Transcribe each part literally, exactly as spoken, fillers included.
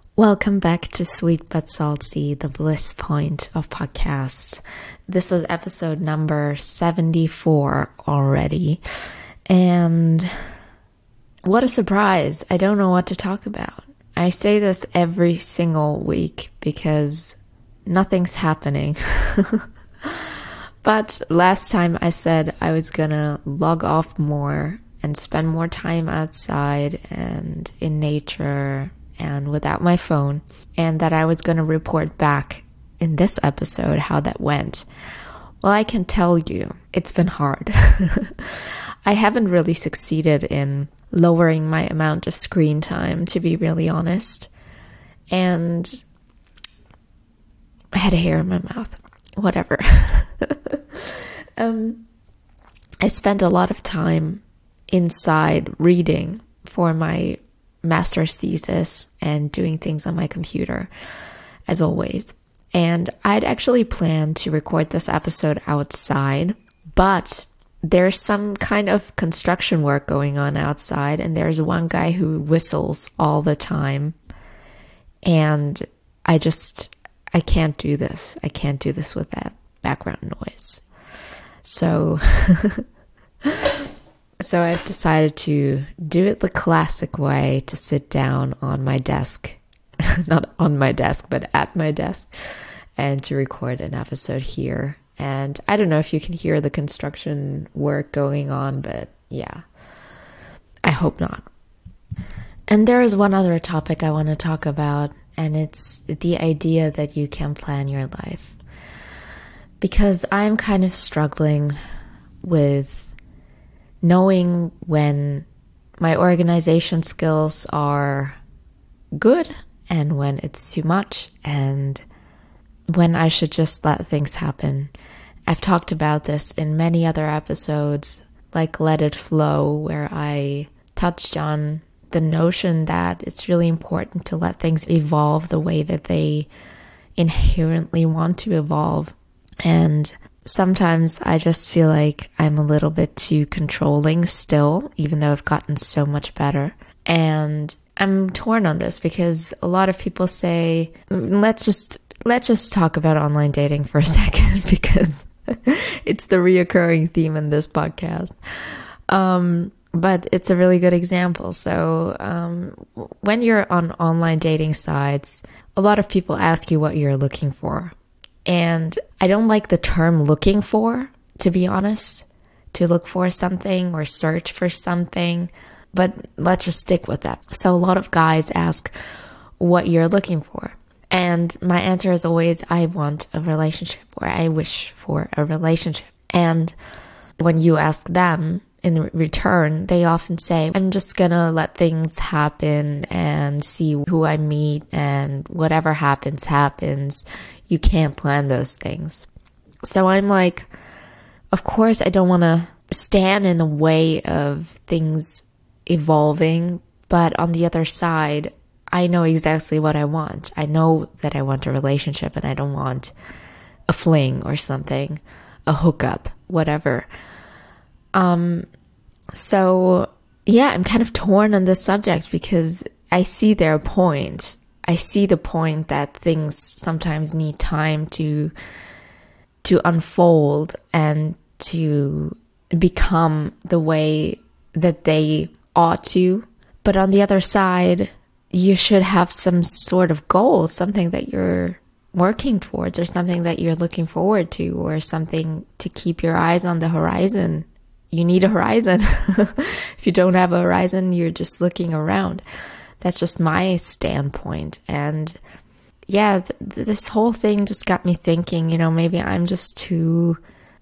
Welcome back to Sweet But Salty, the bliss point of podcasts. This is episode number seventy-four already. And what a surprise. I don't know what to talk about. I say this every single week because nothing's happening. But last time I said I was gonna log off more and spend more time outside and in nature and without my phone, and that I was going to report back in this episode how that went. Well, I can tell you, it's been hard. I haven't really succeeded in lowering my amount of screen time, to be really honest. And I had a hair in my mouth. Whatever. um, I spent a lot of time inside reading for my master's thesis and doing things on my computer, as always. And I'd actually planned to record this episode outside, but there's some kind of construction work going on outside, and there's one guy who whistles all the time. And I just, I can't do this. I can't do this with that background noise. So... So I've decided to do it the classic way, to sit down on my desk, not on my desk, but at my desk, and to record an episode here. And I don't know if you can hear the construction work going on, but yeah, I hope not. And there is one other topic I want to talk about, and it's the idea that you can plan your life. Because I'm kind of struggling with knowing when my organization skills are good and when it's too much and when I should just let things happen. I've talked about this in many other episodes, like Let It Flow, where I touched on the notion that it's really important to let things evolve the way that they inherently want to evolve. And sometimes I just feel like I'm a little bit too controlling still, even though I've gotten so much better. And I'm torn on this because a lot of people say, let's just let's just talk about online dating for a second, because it's the reoccurring theme in this podcast. Um, but it's a really good example. So um, when you're on online dating sites, a lot of people ask you what you're looking for. And I don't like the term looking for, to be honest, to look for something or search for something, but let's just stick with that. So a lot of guys ask what you're looking for. And my answer is always, I want a relationship, or I wish for a relationship. And when you ask them in return, they often say, I'm just gonna let things happen and see who I meet, and whatever happens, happens. You can't plan those things. So I'm like, of course, I don't want to stand in the way of things evolving. But on the other side, I know exactly what I want. I know that I want a relationship, and I don't want a fling or something, a hookup, whatever. Um, so yeah, I'm kind of torn on this subject because I see their point. I see the point that things sometimes need time to to unfold and to become the way that they ought to. But on the other side, you should have some sort of goal, something that you're working towards, or something that you're looking forward to, or something to keep your eyes on the horizon. You need a horizon. If you don't have a horizon, you're just looking around. That's just my standpoint. And yeah, th- this whole thing just got me thinking, you know, maybe I'm just too,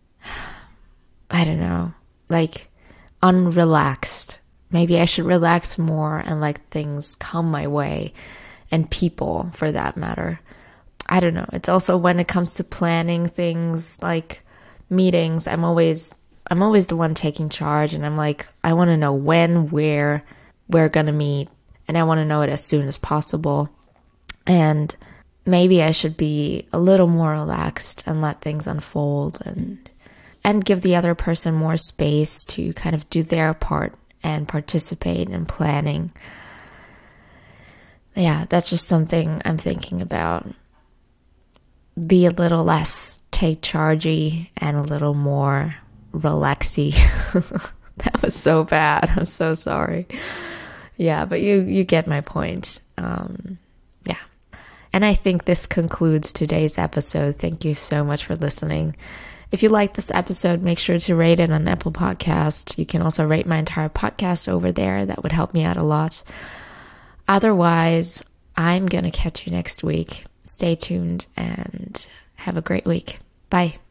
I don't know, like unrelaxed. Maybe I should relax more and let things come my way, and people for that matter. I don't know. It's also when it comes to planning things like meetings, I'm always, I'm always the one taking charge, and I'm like, I want to know when, where we're going to meet. And I want to know it as soon as possible. And maybe I should be a little more relaxed and let things unfold, and and give the other person more space to kind of do their part and participate in planning. yeah, that's just something I'm thinking about. Be a little less take chargey and a little more relaxy. That was so bad. I'm so sorry. Yeah, but you you get my point. Um, yeah. And I think this concludes today's episode. Thank you so much for listening. If you like this episode, make sure to rate it on Apple Podcast. You can also rate my entire podcast over there. That would help me out a lot. Otherwise, I'm going to catch you next week. Stay tuned and have a great week. Bye.